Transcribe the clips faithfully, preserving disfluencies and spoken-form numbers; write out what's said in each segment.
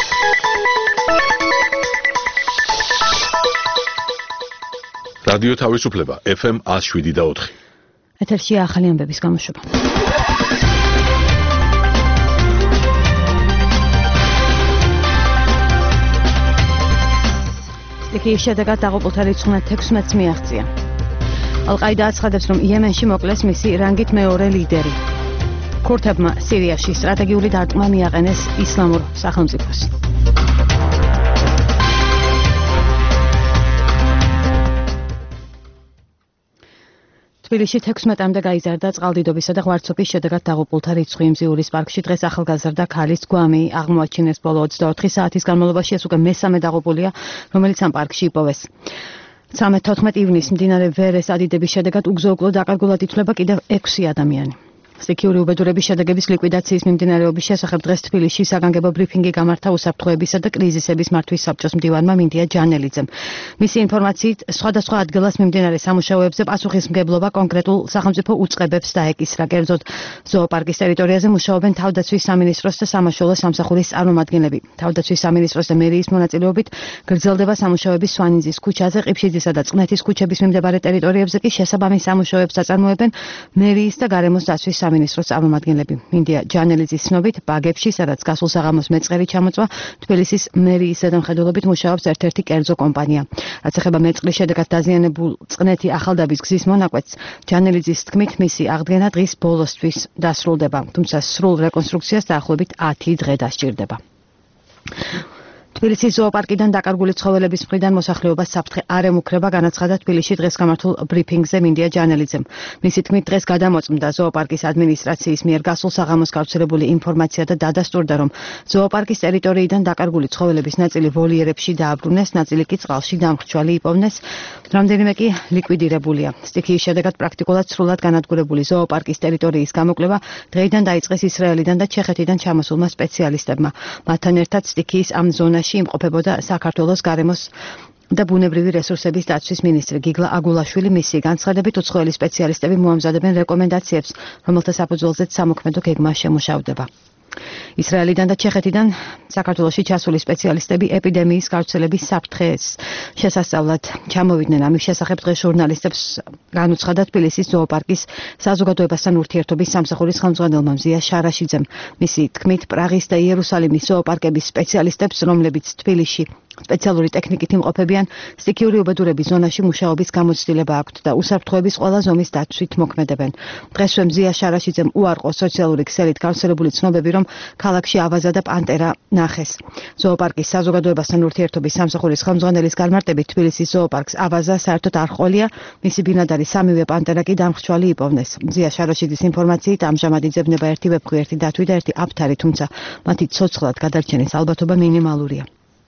რადიო თავისუფლება ეფ ემ one oh seven და four. ეთერშია ახალი ამბების გამოშვება. სტიქიის შედეგად დაღუპულთა რიცხვმა თექვსმეტს მიაღწია. ალ-ყაიდა აცხადებს, რომ იემენში მოკლეს მისი რანგით მეორე ლიდერი. ქურთებმა სირიაში სტრატეგიული დარტყმა მიაყენეს ისლამურ სახელმწიფოს. თბილისში თექვსმეტამდე გაიზარდა წყალდიდობისა და ღვარცობის შედეგად დაღუპულთა რიცხვი. მზიურის პარკში დღეს ახალგაზრდა ქალის გვამი აღმოაჩინეს. ბოლო ოცდაოთხი საათის განმავლობაში ეს უკვე მესამე დაღუპულია, რომელიც ამ პარკში იპოვეს. თერთმეტ ივნისს მდინარე ვერეს ადიდების შედეგად უგზო-უკვლო დაკარგულად ითვლება კიდევ ექვსი ადამიანი. სტიქიური უბედურების შედეგების ლიკვიდაციის მიმდინარეობის შესახებ დღეს თბილისში საგანგებო ბრიფინგი გამართა უსაფრთხოებისა და კრიზისების მართვის საბჭოს მდივანმა მინდია ჯანელიძემ. მისი ინფორმაციით, სხვადასხვა ადგილას მიმდინარე სამუშაოებზე პასუხისმგებლობა კონკრეტულ სახელმწიფო უწყებებს დაეკისრა. კერძოდ, ზოოპარკის ტერიტორიაზე მუშაობენ თავდაცვის სამინისტროს და სამაშველო სამსახურის წარმომადგენლები. თავდაცვის სამინისტროს და მერიის მონაწილეობით გრძელდება სამუშაოები სვანინძის ქუჩაზე, ყიფშიძისა და წყნეთის ქუჩების მიმდებარე ტერიტორიებზე კი შესაბამის სამუშაოებს აწარმოებენ მერიის და გარემოს დაცვის სამინისტროს წარმომადგენლები. მინდია ჯანელიძის ცნობით, ბაგებში, სადაც გასულ საღამოს მეწყერი ჩამოწვა, თბილისის მერიის ზედამხედველობით მუშაობს ერთ-ერთი კერძო კომპანია. რაც ეხება მეწყრის შედეგად დაზიანებულ წყნეთი ახალდაბის გზის მონაკვეთს, ჯანელიძის თქმით, მისი აღდგენა დღის ბოლოსთვის დასრულდება, თუმცა სრულ რეკონსტრუქციას დაახლოებით ათი დღე დასჭირდება. თბილისის ზოოპარკიდან დაკარგული ცხოველების მხრიდან მოსახლეობას საფრთხე არ ემუქრება, განაცხადა თბილისში დღეს გამართულ ბრიფინგზე მინდია ჯანელიძემ. მისი თქმით, დღეს გადამოწმდა ზოოპარკის ადმინისტრაციის მიერ გასულ საღამოს გავრცელებული ინფორმაცია და დადასტურდა, რომ ზოოპარკის ტერიტორიიდან დაკარგული ცხოველების ნაწილი ვოლიერებში დააბრუნეს, ნაწილი კი წყალში დამრჩვალი იპოვნეს, რამდენიმე კი ლიკვიდირებულია. სტიქიის შედეგად პრაქტიკულად სრულად განადგურებული ზოოპარკის ტერიტორიის გამოკვლევა დღეიდან დაიწყეს ისრაელიდან და ჩეხეთიდან ჩამოსულმა სპეციალისტებმა. მათთან ერთად სტიქიის ამ ზონაში იმყოფებოდა საქართველოს გარემოს და ბუნებრივი რესურსების დაცვის მინისტრი გიგლა აგულაშვილი. მისი განცხადებით, უცხოელი სპეციალისტები მოამზადებენ რეკომენდაციებს, რომელთა საფუძველზეც სამოქმედო გეგმა შემუშავდება. ისრაელიდან და ჩეხეთიდან საქართველოში ჩასული სპეციალისტები ეპიდემიის გავრცელების საფრთხეს შესასწავლად ჩამოვიდნენ. ამის შესახებ დღეს ჟურნალისტებს განუცხადა თბილისის ზოოპარკის საზოგადოებასთან ურთიერთობის სამსახურის ხელმძღვანელმა მზია შარაშიძემ. მისი თქმით, პრაღის და იერუსალიმის ზოოპარკების სპეციალისტებს, რომლებიც თბილისში სპეციალური ტექნიკით იმყოფებიან, სტიქიური უბედურების ზონაში მუშაობის გამოცდილება აქვთ და უსაფრთხოების ყველა ზომის დაცვით მოქმედებენ. დღესვე მზია შარაშიძემ უარყო სოციალური ქსელით გავრცელებული ცნობები, რომ ქალაქში ავაზა და პანტერა ნახეს. ზოოპარკის საზოგადოებასთან ურთიერთობის სამსახურის ხელმძღვანელის განმარტებით, თბილისის ზოოპარკს ავაზა საერთოდ არ ჰყოლია, მისი ბინადარი სამივე პანტერა კი დამრჩვალი იპოვნეს. მზია შარაშიძის ინფორმაციით, ამჟამად იძებნება ერთი ვებქვიერთი დათვი და ერთი აფთარი, თუმცა მათი ცოცხლად გადარჩენის ალბათობა მინიმალურია.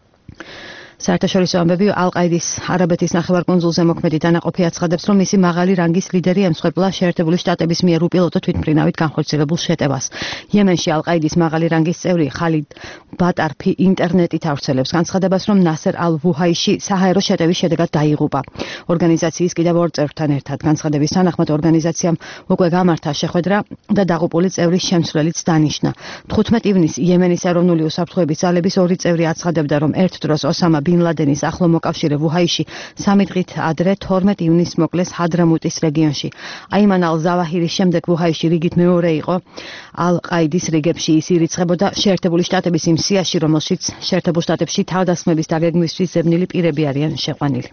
საერთაშორისო ამბები ალ-ყაიდის არაბეთის ნახევარკუნძულზე მოქმედი დანაყოფი აცხადებს, რომ მისი მაღალი რანგის ლიდერი ემსხვერპლა შეერთებული შტატების მიერ უპილოტო თვითმფრინავით განხორციელებულ შეტევას. იემენში ალ-ყაიდის მაღალი რანგის წევრი ხალიდ ბატარფი ინტერნეტით ავრცელებს განცხადებას, რომ ნასერ ალ-ვუჰაიში საჰაერო შეტევის შედეგად დაიღუპა. ორგანიზაციის კიდევ ორ წევრთან ერთად განცხადების თანახმად ორგანიზაციამ უკვე გამართა შეხვედრა და დაღუპული წევრის შემცვლელიც დანიშნა. თხუთმეტ ივნისს იემენის ეროვნული უსაფრთხოების ძალების ორი წევრი აცხადებდა, რომ ერთ დროს ოსამა ბინ ლადენის ახლო მოკავშირე ვუჰაიში სამი დღით ადრე თორმეტ ივნისს მოკლეს ჰადრამუტის რეგიონში. აიმან ალ-ზავაჰირის შემდეგ ვუჰაიში რიგით მეორე იყო ალ-ყაიდის რიგებში. ის ირიცხებოდა შეერთებული შტატების იმ სიაში, რომელშიც შეერთებულ შტატებში თავდასხმების დაგეგმვისთვის ზებნილი პირები არიან შეყვანილი.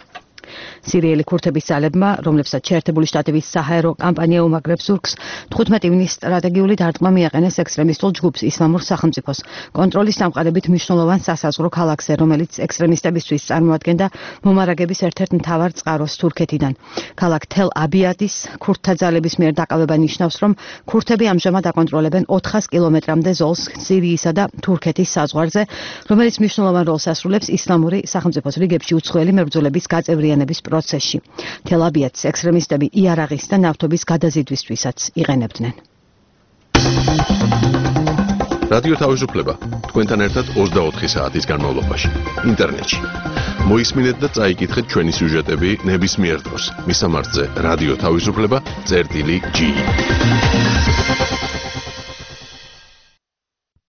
სირიელი ქურთების ძალებმა, რომლებსაც შეერთებული შტატების საჰაერო კამპანია უმაგრებს ზურგს, თხუთმეტ ივნისს სტრატეგიული დარტყმა მიაყენეს ექსტრემისტულ ჯგუფს ისლამურ სახელმწიფოს კონტროლის დამყარებით მნიშვნელოვან სასაზღვრო ქალაქზე, რომელიც ექსტრემისტებისთვის წარმოადგენდა მომარაგების ერთ-ერთ მთავარ წყაროს თურქეთიდან. ქალაქ თელ-აბიადის ქურთთა ძალების მიერ დაკავება ნიშნავს, რომ ქურთები ამჟამად აკონტროლებენ ოთხას კილომეტრამდე ზოლს სირიისა და თურქეთის საზღვარზე, რომელიც მნიშვნელოვან როლს ასრულებს ისლამური სახელმწიფოს რიგებში უცხოელი მებრძოლების გაწევრიანების პროცესში. თელ-აბიადს ექსტრემისტები იარაღის და ნავთობის გადაზიდვისთვისაც იყენებდნენ. რადიო თავისუფლება თქვენთან ერთად ოცდაოთხი საათის განმავლობაში ინტერნეტში. მოისმინეთ და წაიკითხეთ ჩვენი სიუჟეტები ნებისმიერ დროს. მისამართზე რადიო თავისუფლება წერტილი ჯი.